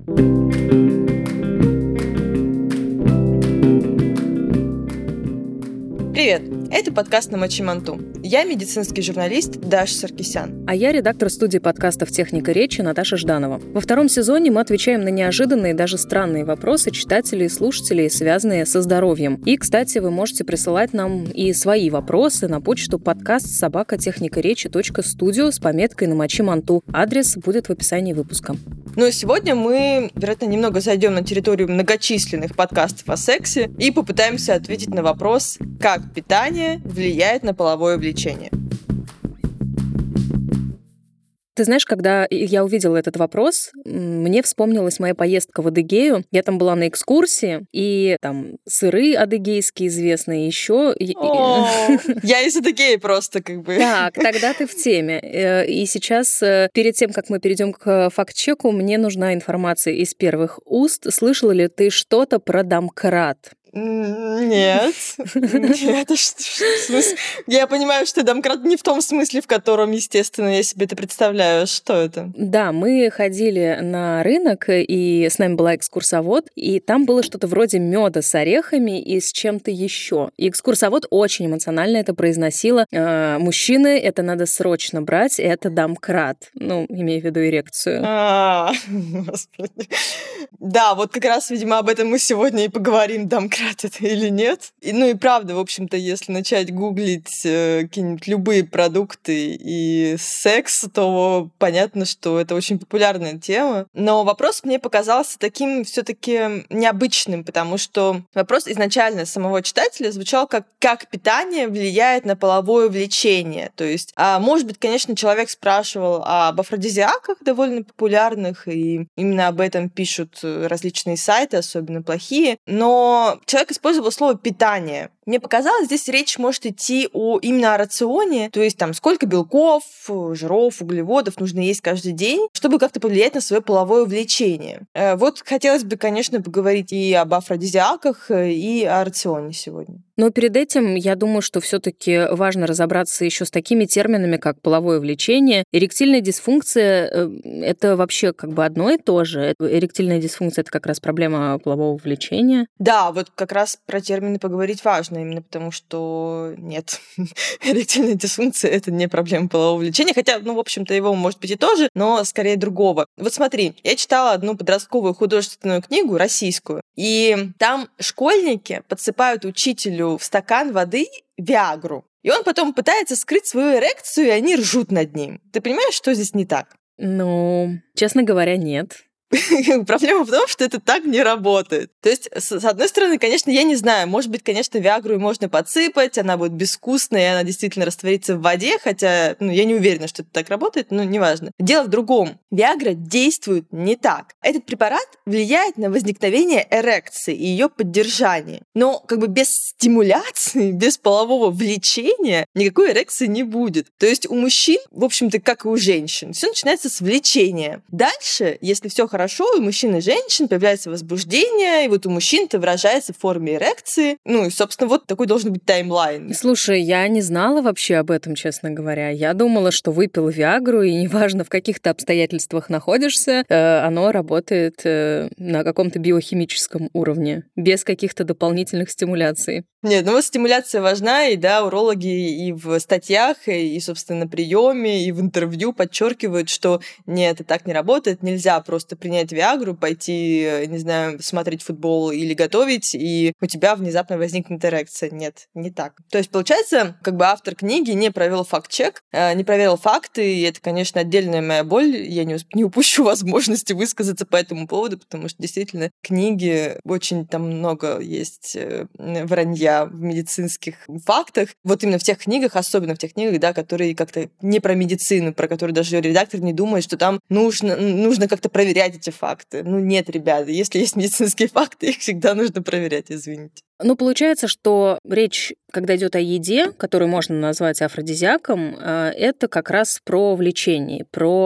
Привет! Это подкаст «На мочи манту». Я медицинский журналист Даша Саркисян. А я редактор студии подкастов «Техника речи» Наташа Жданова. Во втором сезоне мы отвечаем на неожиданные, даже странные вопросы читателей и слушателей, связанные со здоровьем. И, кстати, вы можете присылать нам и свои вопросы на почту podcast@техникаречи.студио с пометкой «На мочи манту». Адрес будет в описании выпуска. Ну, сегодня мы, вероятно, немного зайдем на территорию многочисленных подкастов о сексе и попытаемся ответить на вопрос, как питание влияет на половое влечение. Ты знаешь, когда я увидела этот вопрос, мне вспомнилась моя поездка в Адыгею. Я там была на экскурсии, и там сыры адыгейские известные еще. Я из Адыгеи просто как бы. Так, тогда ты в теме. И сейчас, перед тем, как мы перейдем к факт-чеку, мне нужна информация из первых уст. Слышала ли ты что-то про домкрат? Нет. Я понимаю, что домкрат не в том смысле, в котором, естественно, я себе это представляю. Что это? Да, мы ходили на рынок, и с нами была экскурсовод, и там было что-то вроде меда с орехами и с чем-то еще. И экскурсовод очень эмоционально это произносила. Мужчины, это надо срочно брать, это домкрат. Ну, имея в виду эрекцию. Господи. Да, вот как раз, видимо, об этом мы сегодня и поговорим, домкрат это или нет. Ну и правда, в общем-то, если начать гуглить какие-нибудь любые продукты и секс, то понятно, что это очень популярная тема. Но вопрос мне показался таким все-таки необычным, потому что вопрос изначально самого читателя звучал как питание влияет на половое влечение. То есть, может быть, конечно, человек спрашивал об афродизиаках довольно популярных, и именно об этом пишут различные сайты, особенно плохие, но человек использовал слово «питание». Мне показалось, здесь речь может идти именно о рационе, то есть там сколько белков, жиров, углеводов нужно есть каждый день, чтобы как-то повлиять на свое половое влечение. Вот хотелось бы, конечно, поговорить и об афродизиаках, и о рационе сегодня. Но перед этим, я думаю, что все-таки важно разобраться еще с такими терминами, как половое влечение. Эректильная дисфункция — это вообще как бы одно и то же. Эректильная дисфункция — это как раз проблема полового влечения. Да, вот как раз про термины поговорить важно, именно потому что нет, эректильная дисфункция — это не проблема полового влечения, хотя, в общем-то, его может быть и тоже, но скорее другого. Вот смотри, я читала одну подростковую художественную книгу, российскую, и там школьники подсыпают учителю в стакан воды виагру. И он потом пытается скрыть свою эрекцию, и они ржут над ним. Ты понимаешь, что здесь не так? Ну, честно говоря, нет. Проблема в том, что это так не работает. То есть, с одной стороны, конечно, я не знаю, может быть, конечно, виагру можно подсыпать, она будет безвкусная, и она действительно растворится в воде, хотя, я не уверена, что это так работает, но неважно. Дело в другом. Виагра действует не так. Этот препарат влияет на возникновение эрекции и ее поддержание. Но как бы без стимуляции, без полового влечения никакой эрекции не будет. То есть у мужчин, в общем-то, как и у женщин, все начинается с влечения. Дальше, если все хорошо, у мужчин и женщин появляется возбуждение, и вот у мужчин это выражается в форме эрекции. И, собственно, вот такой должен быть таймлайн. Слушай, я не знала вообще об этом, честно говоря. Я думала, что выпил виагру, и неважно, в каких-то обстоятельствах находишься, оно работает на каком-то биохимическом уровне, без каких-то дополнительных стимуляций. Нет, вот стимуляция важна, и да, урологи и в статьях, и, собственно, на приеме, и в интервью подчеркивают, что нет, это так не работает, нельзя просто принять виагру, пойти, не знаю, смотреть футбол или готовить, и у тебя внезапно возникнет эрекция. Нет, не так. То есть, получается, как бы автор книги не провел факт-чек, не проверил факты, и это, конечно, отдельная моя боль. Я не упущу возможности высказаться по этому поводу, потому что действительно книги очень там много есть вранья в медицинских фактах. Вот именно в тех книгах, особенно в тех книгах, да, которые как-то не про медицину, про которые даже редактор не думает, что там нужно как-то проверять эти факты. Нет, ребята, если есть медицинские факты, их всегда нужно проверять, извините. Получается, что речь, когда идет о еде, которую можно назвать афродизиаком, это как раз про влечение,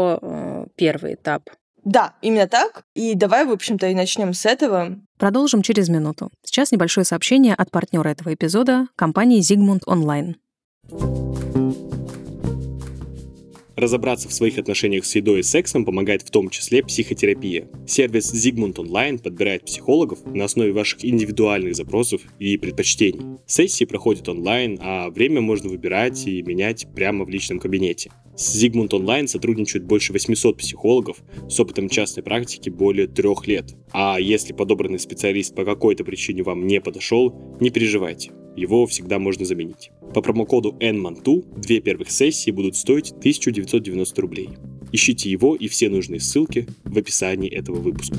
про первый этап. Да, именно так. И давай, в общем-то, и начнем с этого. Продолжим через минуту. Сейчас небольшое сообщение от партнера этого эпизода, компании Zigmund Online. Разобраться в своих отношениях с едой и сексом помогает в том числе психотерапия. Сервис Zigmund Online подбирает психологов на основе ваших индивидуальных запросов и предпочтений. Сессии проходят онлайн, а время можно выбирать и менять прямо в личном кабинете. С Zigmund Online сотрудничают больше 800 психологов с опытом частной практики более 3 лет. А если подобранный специалист по какой-то причине вам не подошел, не переживайте, его всегда можно заменить. По промокоду NMANTU 2 первых сессии будут стоить 1990 рублей. Ищите его и все нужные ссылки в описании этого выпуска.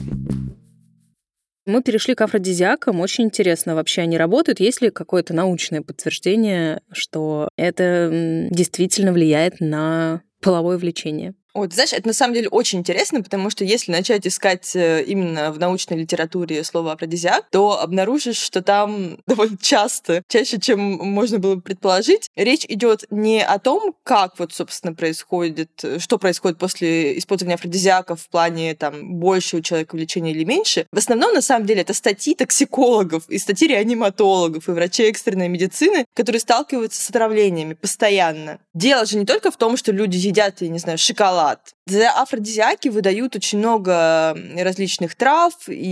Мы перешли к афродизиакам. Очень интересно, вообще они работают? Есть ли какое-то научное подтверждение, что это действительно влияет на половое влечение? Вот, знаешь, это на самом деле очень интересно, потому что если начать искать именно в научной литературе слово афродизиак, то обнаружишь, что там довольно часто, чаще, чем можно было бы предположить, речь идет не о том, как вот, собственно, происходит, что происходит после использования афродизиаков в плане там больше у человека влечения или меньше. В основном, на самом деле, это статьи токсикологов и статьи реаниматологов и врачей экстренной медицины, которые сталкиваются с отравлениями постоянно. Дело же не только в том, что люди едят, я не знаю, шоколад. За афродизиаки выдают очень много различных трав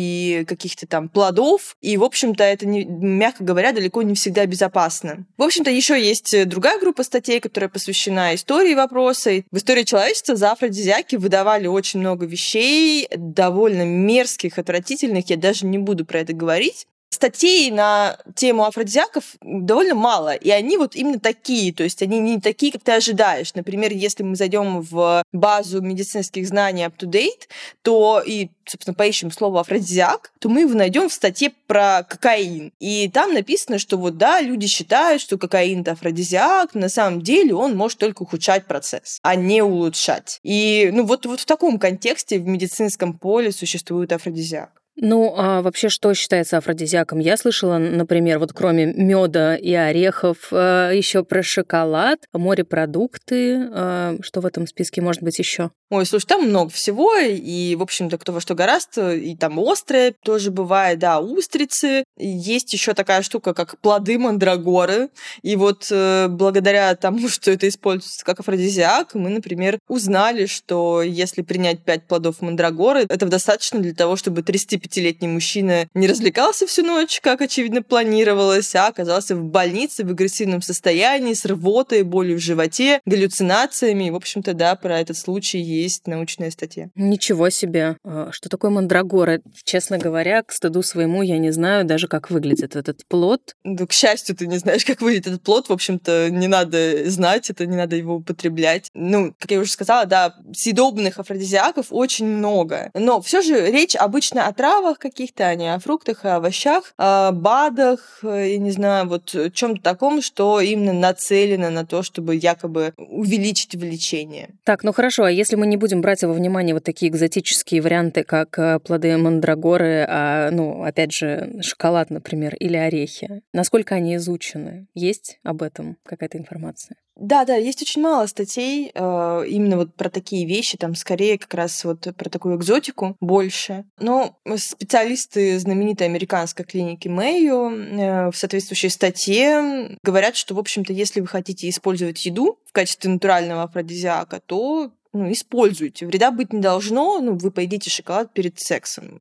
и каких-то там плодов, и, в общем-то, это, мягко говоря, далеко не всегда безопасно. В общем-то, еще есть другая группа статей, которая посвящена истории вопроса. В истории человечества за афродизиаки выдавали очень много вещей, довольно мерзких, отвратительных, я даже не буду про это говорить. Статей на тему афродизиаков довольно мало, и они вот именно такие, то есть они не такие, как ты ожидаешь. Например, если мы зайдем в базу медицинских знаний UpToDate, то и, собственно, поищем слово афродизиак, то мы его найдем в статье про кокаин. И там написано, что вот да, люди считают, что кокаин — это афродизиак, на самом деле он может только ухудшать процесс, а не улучшать. И вот в таком контексте в медицинском поле существует афродизиак. Ну, а вообще что считается афродизиаком? Я слышала, например, вот кроме меда и орехов, еще про шоколад, морепродукты. Что в этом списке может быть еще? Ой, слушай, там много всего, и, в общем-то, кто во что гораст, и там острое тоже бывает, да, устрицы. Есть еще такая штука, как плоды мандрагоры, и вот благодаря тому, что это используется как афродизиак, мы, например, узнали, что если принять 5 плодов мандрагоры, этого достаточно для того, чтобы 35-летний мужчина не развлекался всю ночь, как, очевидно, планировалось, а оказался в больнице в агрессивном состоянии, с рвотой, болью в животе, галлюцинациями. И, в общем-то, да, про этот случай есть научная статья. Ничего себе. Что такое мандрагора? Честно говоря, к стыду своему я не знаю даже, как выглядит этот плод. Да, к счастью, ты не знаешь, как выглядит этот плод. В общем-то, не надо знать это, не надо его употреблять. Как я уже сказала, да, съедобных афродизиаков очень много. Но все же речь обычно о травах каких-то, а не о фруктах и овощах, о БАДах, я не знаю, вот чем-то таком, что именно нацелено на то, чтобы якобы увеличить влечение. Так, ну хорошо, а если мы не будем брать во внимание вот такие экзотические варианты, как плоды мандрагоры, опять же, шоколад, например, или орехи, насколько они изучены? Есть об этом какая-то информация? Да, есть очень мало статей именно вот про такие вещи, там скорее как раз вот про такую экзотику больше. Но специалисты знаменитой американской клиники Мэйо в соответствующей статье говорят, что, в общем-то, если вы хотите использовать еду в качестве натурального афродизиака, то используйте. Вреда быть не должно, вы поедите шоколад перед сексом.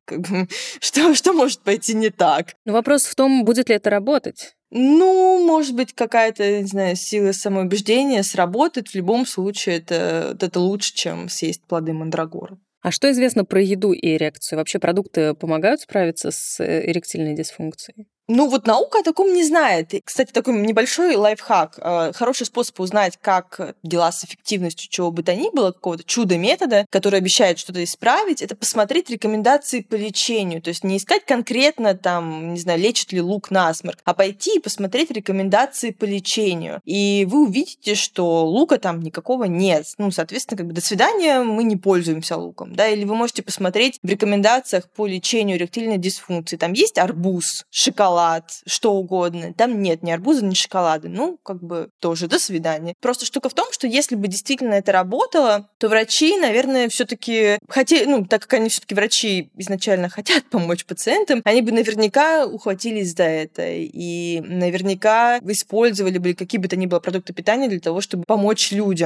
Что может пойти не так? Но вопрос в том, будет ли это работать. Может быть, какая-то, не знаю, сила самоубеждения сработает. В любом случае, это лучше, чем съесть плоды мандрагоры. А что известно про еду и эрекцию? Вообще продукты помогают справиться с эректильной дисфункцией? Наука о таком не знает. И, кстати, такой небольшой лайфхак. Хороший способ узнать, как дела с эффективностью чего бы то ни было, какого-то чудо-метода, который обещает что-то исправить, это посмотреть рекомендации по лечению. То есть не искать конкретно, лечит ли лук насморк, а пойти и посмотреть рекомендации по лечению. И вы увидите, что лука там никакого нет. Соответственно, до свидания, мы не пользуемся луком. Да? Или вы можете посмотреть в рекомендациях по лечению эректильной дисфункции. Там есть арбуз, шоколад, что угодно. Там нет ни арбуза, ни шоколада. Тоже до свидания. Просто штука в том, что если бы действительно это работало, то врачи, наверное, все-таки хотели, так как они все-таки врачи изначально хотят помочь пациентам, они бы наверняка ухватились за это и наверняка использовали бы какие бы то ни было продукты питания для того, чтобы помочь людям.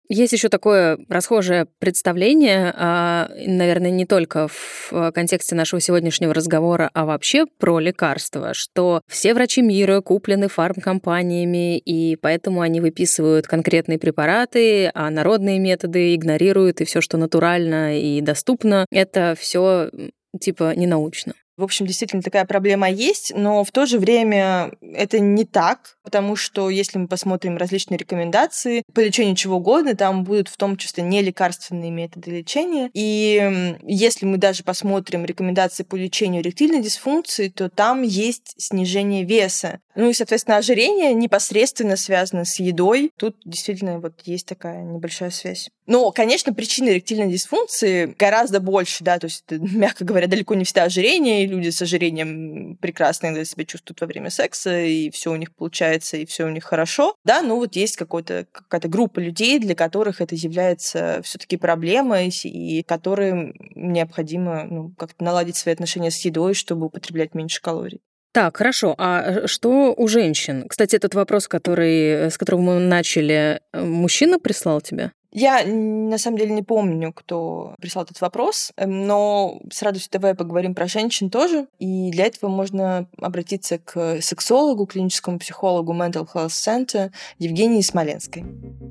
Есть еще такое расхожее представление, наверное, не только в контексте нашего сегодняшнего разговора, а вообще про лекарства, что все врачи мира куплены фармкомпаниями, и поэтому они выписывают конкретные препараты, а народные методы игнорируют, и все, что натурально и доступно, это все типа ненаучно. В общем, действительно такая проблема есть, но в то же время это не так, потому что если мы посмотрим различные рекомендации по лечению чего угодно, там будут в том числе не лекарственные методы лечения. И если мы даже посмотрим рекомендации по лечению эректильной дисфункции, то там есть снижение веса. Ну и, соответственно, ожирение непосредственно связано с едой. Тут действительно вот есть такая небольшая связь. Но, конечно, причины эректильной дисфункции гораздо больше, да, то есть это, мягко говоря, далеко не всегда ожирение, и люди с ожирением прекрасно себя чувствуют во время секса, и все у них получается, и все у них хорошо. Да, ну вот есть какая-то группа людей, для которых это является все-таки проблемой, и которым необходимо как-то наладить свои отношения с едой, чтобы употреблять меньше калорий. Так, хорошо. А что у женщин? Кстати, этот вопрос, с которого мы начали, мужчина прислал тебе? Я, на самом деле, не помню, кто прислал этот вопрос, но с радостью давай поговорим про женщин тоже. И для этого можно обратиться к сексологу, клиническому психологу Mental Health Center Евгении Смоленской.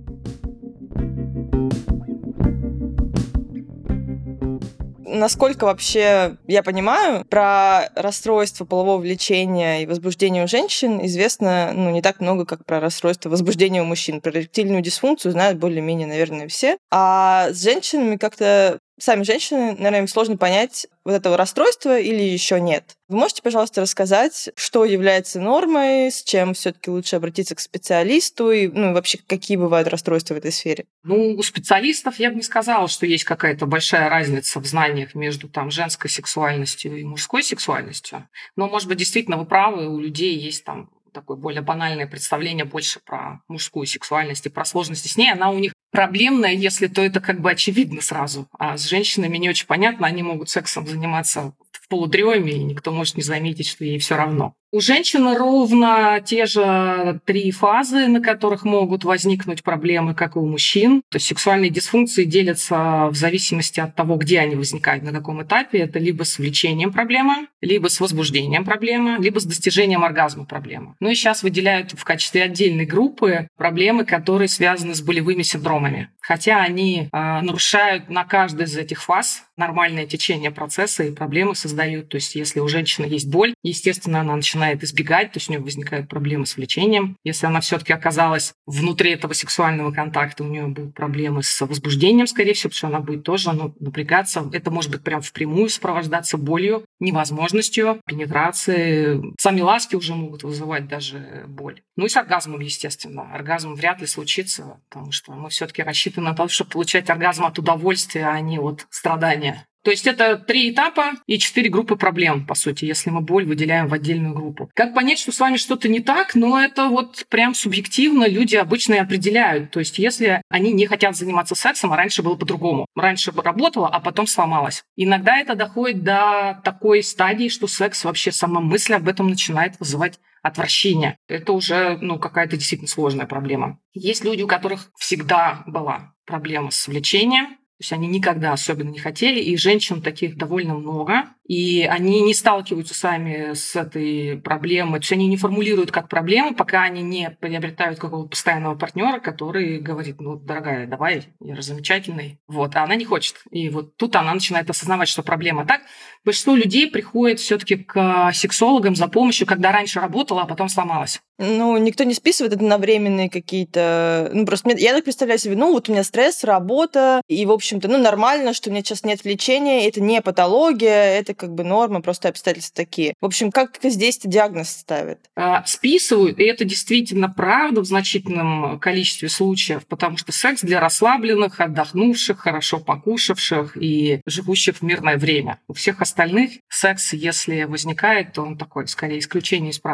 Насколько вообще я понимаю, про расстройство полового влечения и возбуждения у женщин известно не так много, как про расстройство возбуждения у мужчин. Про эректильную дисфункцию знают более-менее, наверное, все. А с женщинами как-то сами женщины, наверное, им сложно понять, вот этого расстройства или еще нет. Вы можете, пожалуйста, рассказать, что является нормой, с чем все-таки лучше обратиться к специалисту и вообще какие бывают расстройства в этой сфере? У специалистов я бы не сказала, что есть какая-то большая разница в знаниях между женской сексуальностью и мужской сексуальностью. Но, может быть, действительно вы правы, у людей есть такое более банальное представление больше про мужскую сексуальность и про сложности с ней. Она у них проблемная, если то это очевидно сразу. А с женщинами не очень понятно, они могут сексом заниматься в полудреме, и никто может не заметить, что ей все равно. У женщины ровно те же 3 фазы, на которых могут возникнуть проблемы, как и у мужчин. То есть сексуальные дисфункции делятся в зависимости от того, где они возникают, на каком этапе. Это либо с влечением проблема, либо с возбуждением проблема, либо с достижением оргазма проблема. И сейчас выделяют в качестве отдельной группы проблемы, которые связаны с болевыми синдромами. Хотя они нарушают на каждой из этих фаз нормальное течение процесса и проблемы создают. То есть если у женщины есть боль, естественно, она начинает избегать, то есть у нее возникают проблемы с влечением. Если она все-таки оказалась внутри этого сексуального контакта, у нее будут проблемы с возбуждением, скорее всего, потому что она будет тоже напрягаться. Это может быть прям впрямую сопровождаться болью, невозможностью пенетрации. Сами ласки уже могут вызывать даже боль. И с оргазмом, естественно. Оргазм вряд ли случится, потому что мы все-таки рассчитаны на то, чтобы получать оргазм от удовольствия, а не от страдания. То есть это 3 этапа и 4 группы проблем, по сути, если мы боль выделяем в отдельную группу. Как понять, что с вами что-то не так? Это прям субъективно люди обычно и определяют. То есть если они не хотят заниматься сексом, а раньше было по-другому. Раньше работало, а потом сломалось. Иногда это доходит до такой стадии, что секс, вообще сама мысль об этом начинает вызывать отвращение. Это уже какая-то действительно сложная проблема. Есть люди, у которых всегда была проблема с влечением. То есть они никогда особенно не хотели, и женщин таких довольно много. И они не сталкиваются сами с этой проблемой. То есть они не формулируют как проблему, пока они не приобретают какого-то постоянного партнера, который говорит: дорогая, давай, я замечательный. А она не хочет. И тут она начинает осознавать, что проблема. Так большинство людей приходит все-таки к сексологам за помощью, когда раньше работала, а потом сломалась. Никто не списывает это на временные какие-то... Просто я так представляю себе, у меня стресс, работа, и, в общем-то, нормально, что у меня сейчас нет влечения, это не патология, это норма, просто обстоятельства такие. В общем, как здесь-то диагноз ставят? Списывают, и это действительно правда в значительном количестве случаев, потому что секс для расслабленных, отдохнувших, хорошо покушавших и живущих в мирное время. У всех остальных секс, если возникает, то он такой, скорее, исключение из правил.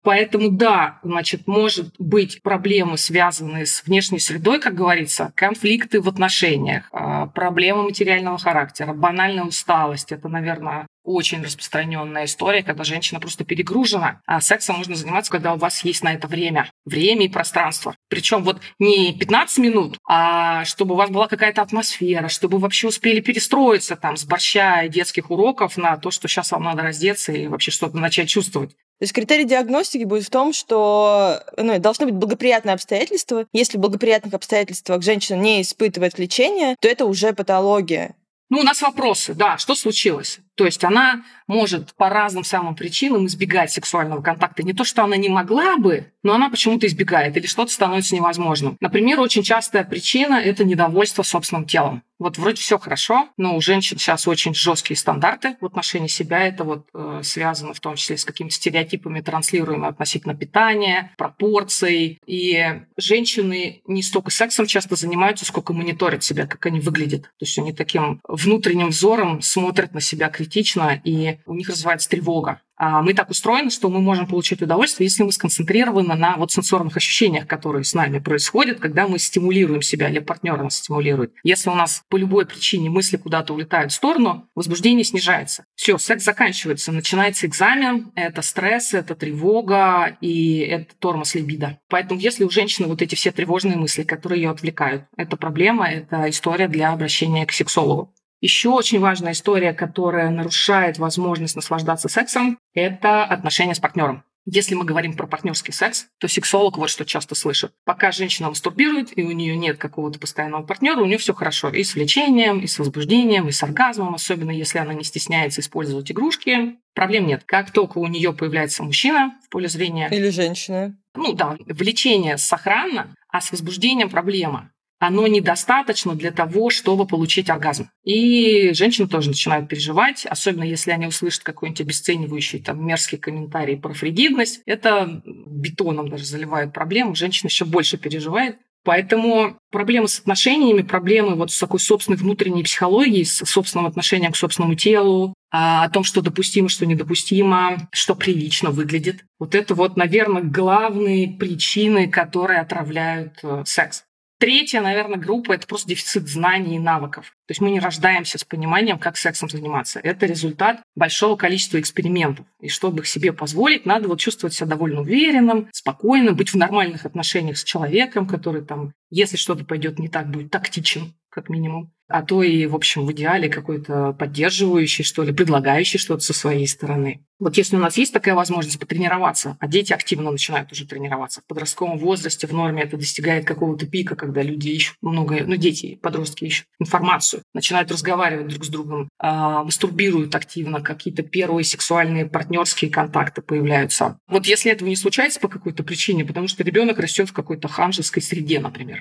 Поэтому, да, значит, может быть проблемы, связанные с внешней средой, как говорится, конфликты в отношениях, проблемы материального характера, банальная усталость. Это, наверное, очень распространенная история, когда женщина просто перегружена, а сексом можно заниматься, когда у вас есть на это время и пространство. Причем вот не 15 минут, а чтобы у вас была какая-то атмосфера, чтобы вы вообще успели перестроиться там с борща и детских уроков на то, что сейчас вам надо раздеться и вообще что-то начать чувствовать. То есть критерий диагностики будет в том, что должны быть благоприятные обстоятельства. Если в благоприятных обстоятельствах женщина не испытывает влечения, то это уже патология. У нас вопросы, да, что случилось? То есть она может по разным самым причинам избегать сексуального контакта. Не то, что она не могла бы, но она почему-то избегает или что-то становится невозможным. Например, очень частая причина – это недовольство собственным телом. Вот вроде все хорошо, но у женщин сейчас очень жесткие стандарты в отношении себя. Это вот связано в том числе с какими-то стереотипами, транслируемыми относительно питания, пропорций. И женщины не столько сексом часто занимаются, сколько мониторят себя, как они выглядят. То есть они таким внутренним взором смотрят на себя критично, и у них развивается тревога. А мы так устроены, что мы можем получать удовольствие, если мы сконцентрированы на вот сенсорных ощущениях, которые с нами происходят, когда мы стимулируем себя или партнер нас стимулирует. Если у нас по любой причине мысли куда-то улетают в сторону, возбуждение снижается. Все, секс заканчивается, начинается экзамен, это стресс, это тревога и это тормоз либидо. Поэтому если у женщины вот эти все тревожные мысли, которые ее отвлекают, это проблема, это история для обращения к сексологу. Еще очень важная история, которая нарушает возможность наслаждаться сексом, это отношения с партнером. Если мы говорим про партнерский секс, то сексолог вот что часто слышит. Пока женщина мастурбирует, и у нее нет какого-то постоянного партнера, у нее все хорошо. И с влечением, и с возбуждением, и с оргазмом, особенно если она не стесняется использовать игрушки. Проблем нет. Как только у нее появляется мужчина в поле зрения... Или женщина. Влечение сохранно, а с возбуждением проблема. Оно недостаточно для того, чтобы получить оргазм. И женщины тоже начинают переживать, особенно если они услышат какой-нибудь обесценивающий, мерзкий комментарий про фригидность. Это бетоном даже заливает проблему, женщина еще больше переживает. Поэтому проблемы с отношениями, проблемы вот с такой собственной внутренней психологией, с собственным отношением к собственному телу, о том, что допустимо, что недопустимо, что прилично выглядит. Вот это наверное, главные причины, которые отравляют секс. Третья, наверное, группа – это просто дефицит знаний и навыков. То есть мы не рождаемся с пониманием, как сексом заниматься. Это результат большого количества экспериментов. И чтобы их себе позволить, надо чувствовать себя довольно уверенным, спокойным, быть в нормальных отношениях с человеком, который если что-то пойдет не так, будет тактичен, как минимум. А то и, в общем, в идеале какой-то поддерживающий, что ли, предлагающий что-то со своей стороны. Вот если у нас есть такая возможность потренироваться, а дети активно начинают уже тренироваться. В подростковом возрасте в норме это достигает какого-то пика, когда люди ищут много, дети, подростки ищут информацию, начинают разговаривать друг с другом, мастурбируют активно, какие-то первые сексуальные партнерские контакты появляются. Вот если этого не случается по какой-то причине, потому что ребенок растет в какой-то ханжеской среде, например,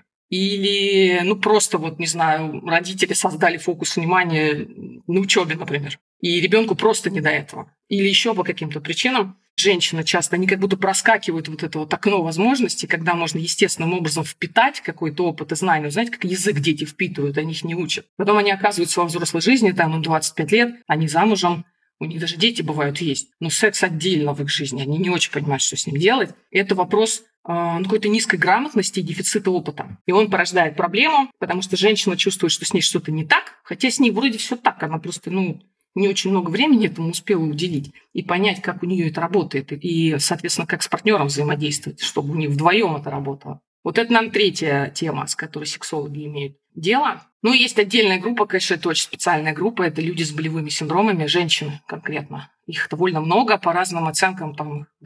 или, просто, родители создали фокус внимания на учебе, например, и ребенку просто не до этого. Или еще по каким-то причинам женщины часто, они как будто проскакивают это окно возможностей, когда можно естественным образом впитать какой-то опыт и знания. Знаете, как язык дети впитывают, они их не учат. Потом они оказываются во взрослой жизни, им 25 лет, они замужем, у них даже дети бывают есть, но секс отдельно в их жизни, они не очень понимают, что с ним делать. И это вопрос какой-то низкой грамотности и дефицита опыта. И он порождает проблему, потому что женщина чувствует, что с ней что-то не так, хотя с ней вроде все так, она просто, не очень много времени этому успела уделить и понять, как у нее это работает, и, соответственно, как с партнером взаимодействовать, чтобы у них вдвоем это работало. Вот это нам третья тема, с которой сексологи имеют дело. Есть отдельная группа, конечно, это очень специальная группа, это люди с болевыми синдромами, женщины конкретно. Их довольно много, по разным оценкам,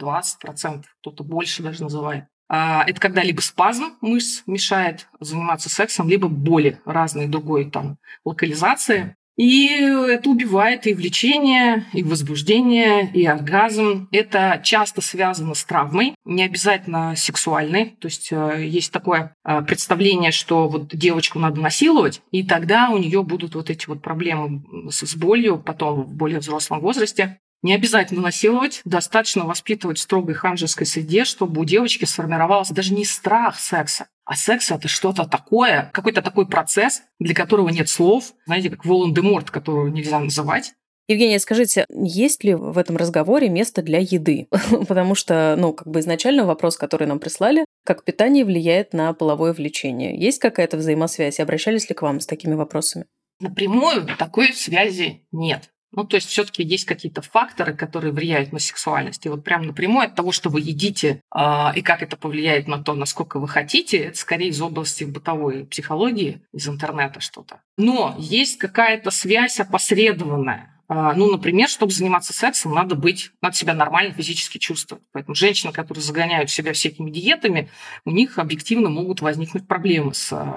20%, кто-то больше даже называет. Это когда либо спазм мышц мешает заниматься сексом, либо боли разной другой локализации. И это убивает и влечение, и возбуждение, и оргазм. Это часто связано с травмой, не обязательно сексуальной. То есть есть такое представление, что девочку надо насиловать, и тогда у нее будут эти проблемы с болью потом в более взрослом возрасте. Не обязательно насиловать, достаточно воспитывать в строгой ханжеской среде, чтобы у девочки сформировался даже не страх секса, а секс – это что-то такое, какой-то такой процесс, для которого нет слов, знаете, как Волан-де-Морт, которого нельзя называть. Евгения, скажите, есть ли в этом разговоре место для еды? Потому что, изначально вопрос, который нам прислали, как питание влияет на половое влечение. Есть какая-то взаимосвязь? Обращались ли к вам с такими вопросами? Напрямую такой связи нет. То есть все-таки есть какие-то факторы, которые влияют на сексуальность. И вот прям напрямую от того, что вы едите, и как это повлияет на то, насколько вы хотите, это скорее из области бытовой психологии, из интернета что-то. Но есть какая-то связь опосредованная. Например, чтобы заниматься сексом, надо себя нормально физически чувствовать. Поэтому женщины, которые загоняют себя всякими диетами, у них объективно могут возникнуть проблемы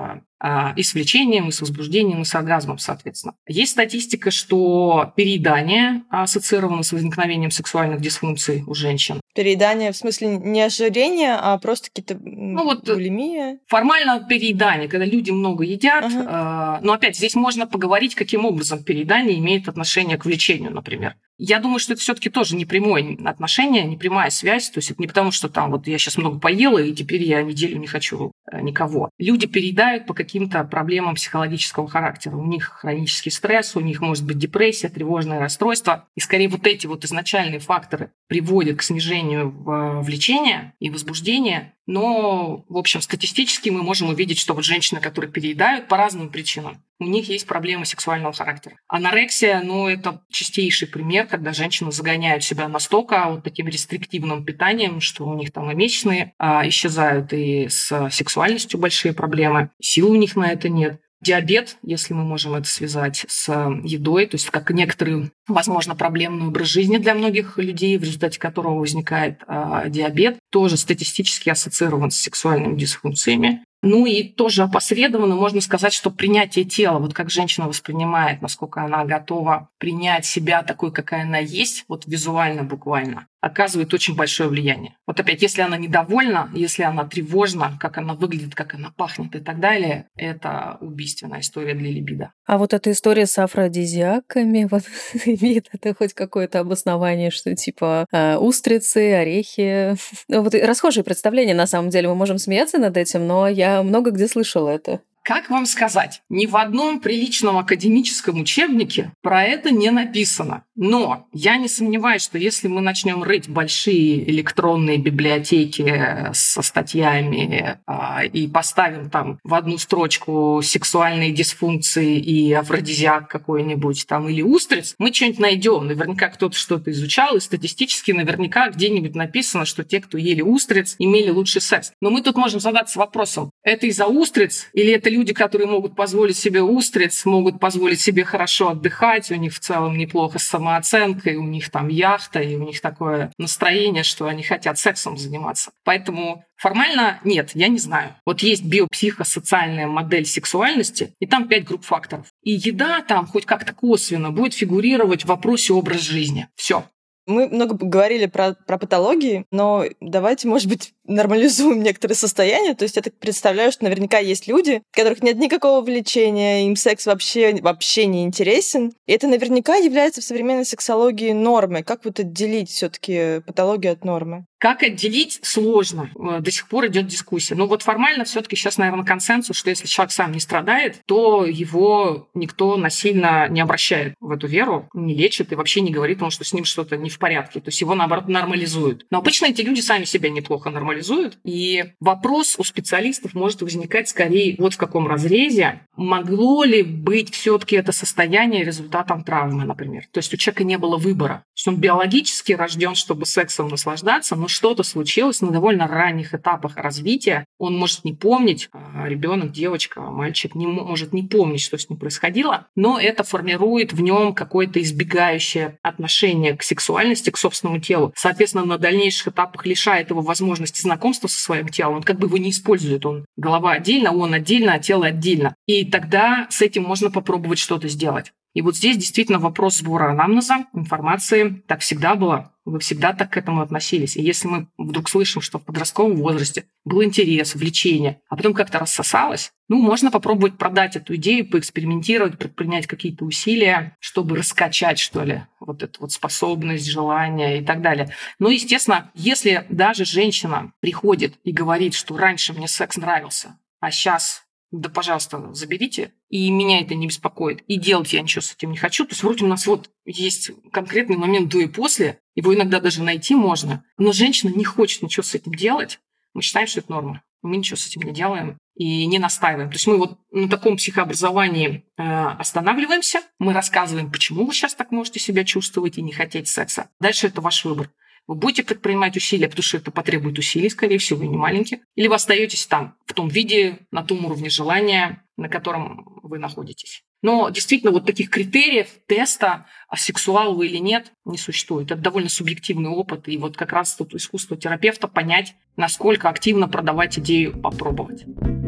и с влечением, и с возбуждением, и с оргазмом, соответственно. Есть статистика, что переедание ассоциировано с возникновением сексуальных дисфункций у женщин. Переедание в смысле не ожирение, а просто какие-то булимия? Формально переедание, когда люди много едят. Но опять здесь можно поговорить, каким образом переедание имеет отношение к влечению, например. Я думаю, что это все-таки тоже не прямое отношение, не прямая связь. То есть это не потому, что я сейчас много поела, и теперь я неделю не хочу никого. Люди переедают по каким-то проблемам психологического характера. У них хронический стресс, у них может быть депрессия, тревожное расстройство. И скорее вот эти изначальные факторы приводят к снижению влечения и возбуждения. Но, в общем, статистически мы можем увидеть, что женщины, которые переедают по разным причинам, у них есть проблемы сексуального характера. Анорексия, это чистейший пример, когда женщины загоняют себя настолько таким рестриктивным питанием, что у них и месячные исчезают, и с сексуальностью большие проблемы, сил у них на это нет. Диабет, если мы можем это связать с едой, то есть как некоторый, возможно, проблемный образ жизни для многих людей, в результате которого возникает диабет, тоже статистически ассоциирован с сексуальными дисфункциями. И тоже опосредованно можно сказать, что принятие тела, как женщина воспринимает, насколько она готова принять себя такой, какая она есть, визуально буквально, оказывает очень большое влияние. Опять, если она недовольна, если она тревожна, как она выглядит, как она пахнет и так далее, это убийственная история для либидо. А эта история с афродизиаками, имеет это хоть какое-то обоснование, что типа устрицы, орехи? Расхожие представления, на самом деле, мы можем смеяться над этим, но я много где слышала это. Как вам сказать? Ни в одном приличном академическом учебнике про это не написано. Но я не сомневаюсь, что если мы начнем рыть большие электронные библиотеки со статьями и поставим там в одну строчку сексуальные дисфункции и афродизиак какой-нибудь или устриц, мы что-нибудь найдем. Наверняка кто-то что-то изучал, и статистически наверняка где-нибудь написано, что те, кто ели устриц, имели лучший секс. Но мы тут можем задаться вопросом, это из-за устриц или это люди, которые могут позволить себе устриц, могут позволить себе хорошо отдыхать, у них в целом неплохо с самооценкой, у них там яхта, и у них такое настроение, что они хотят сексом заниматься. Поэтому формально нет, я не знаю. Есть биопсихосоциальная модель сексуальности, и там 5 групп факторов. И еда там хоть как-то косвенно будет фигурировать в вопросе образ жизни. Все. Мы много говорили про патологии, но давайте, может быть, нормализуем некоторые состояния. То есть я так представляю, что наверняка есть люди, у которых нет никакого влечения, им секс вообще не интересен. И это наверняка является в современной сексологии нормой. Как отделить все-таки патологию от нормы? Как отделить, сложно. До сих пор идет дискуссия. Формально все-таки сейчас, наверное, консенсус, что если человек сам не страдает, то его никто насильно не обращает в эту веру, не лечит и вообще не говорит ему, что с ним что-то не в порядке. То есть его, наоборот, нормализуют. Но обычно эти люди сами себя неплохо нормализуют. И вопрос у специалистов может возникать скорее в каком разрезе. Могло ли быть все-таки это состояние результатом травмы, например? То есть у человека не было выбора. То есть он биологически рожден, чтобы сексом наслаждаться, но что-то случилось на довольно ранних этапах развития. Он может не помнить, ребенок, девочка, мальчик может не помнить, что с ним происходило, но это формирует в нем какое-то избегающее отношение к сексуальности, к собственному телу. Соответственно, на дальнейших этапах лишает его возможности знакомства со своим телом. Он его не использует. Он голова отдельно, он отдельно, а тело отдельно. И тогда с этим можно попробовать что-то сделать. И здесь действительно вопрос сбора анамнеза, информации. Так всегда было. Вы всегда так к этому относились. И если мы вдруг слышим, что в подростковом возрасте был интерес, влечение, а потом как-то рассосалось, можно попробовать продать эту идею, поэкспериментировать, предпринять какие-то усилия, чтобы раскачать, что ли, эту способность, желание и так далее. Но, естественно, если даже женщина приходит и говорит, что раньше мне секс нравился, а сейчас да, пожалуйста, заберите, и меня это не беспокоит, и делать я ничего с этим не хочу. То есть вроде у нас вот есть конкретный момент до и после, его иногда даже найти можно, но женщина не хочет ничего с этим делать, мы считаем, что это норма. Мы ничего с этим не делаем и не настаиваем. То есть мы вот на таком психообразовании останавливаемся, мы рассказываем, почему вы сейчас так можете себя чувствовать и не хотеть секса. Дальше это ваш выбор. Вы будете предпринимать усилия, потому что это потребует усилий, скорее всего, и не маленьких. Или вы остаетесь там, в том виде, на том уровне желания, на котором вы находитесь. Но действительно вот таких критериев теста, асексуал вы или нет, не существует. Это довольно субъективный опыт. И вот как раз тут искусство терапевта понять, насколько активно продавать идею попробовать.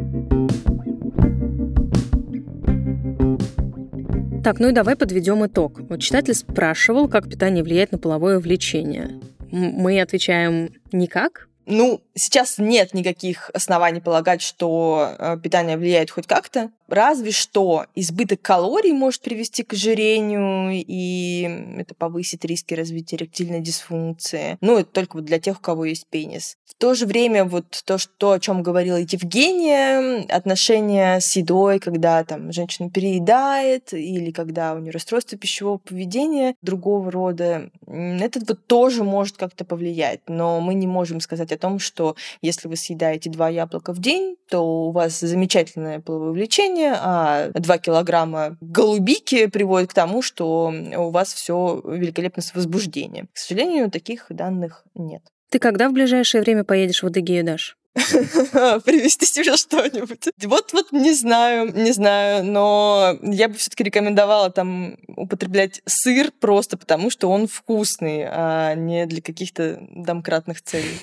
Так, ну и давай подведем итог. Вот читатель спрашивал, как питание влияет на половое влечение. Мы отвечаем никак. Ну, сейчас нет никаких оснований полагать, что питание влияет хоть как-то. Разве что избыток калорий может привести к ожирению, и это повысит риски развития эректильной дисфункции. Ну, это только вот для тех, у кого есть пенис. В то же время вот то, о чем говорила Евгения, отношения с едой, когда там женщина переедает, или когда у нее расстройство пищевого поведения другого рода, это вот тоже может как-то повлиять. Но мы не можем сказать о том, что если вы съедаете 2 яблока в день, то у вас замечательное половое влечение, а 2 килограмма голубики приводят к тому, что у вас все великолепно с возбуждением. К сожалению, таких данных нет. Ты когда в ближайшее время поедешь в Адыгею, Даш? Привезти себе что-нибудь. Вот не знаю, но я бы все-таки рекомендовала там употреблять сыр просто потому, что он вкусный, а не для каких-то домкратных целей.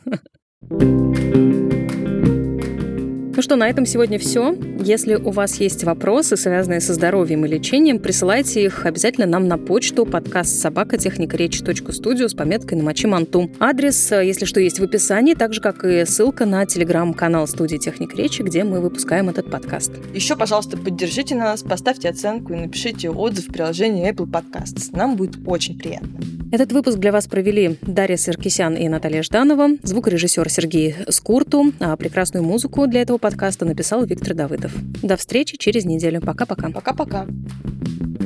Ну что, на этом сегодня все. Если у вас есть вопросы, связанные со здоровьем и лечением, присылайте их обязательно нам на почту podcast@техникаречи.студио с пометкой «Намочи манту». Адрес, если что, есть в описании, так же, как и ссылка на телеграм-канал студии «Техника речи», где мы выпускаем этот подкаст. Еще, пожалуйста, поддержите нас, поставьте оценку и напишите отзыв в приложении Apple Podcasts. Нам будет очень приятно. Этот выпуск для вас провели Дарья Саркисян и Наталья Жданова, звукорежиссер Сергей Скурту, а прекрасную музыку для этого подкаста написал Виктор Давыдов. До встречи через неделю. Пока-пока. Пока-пока.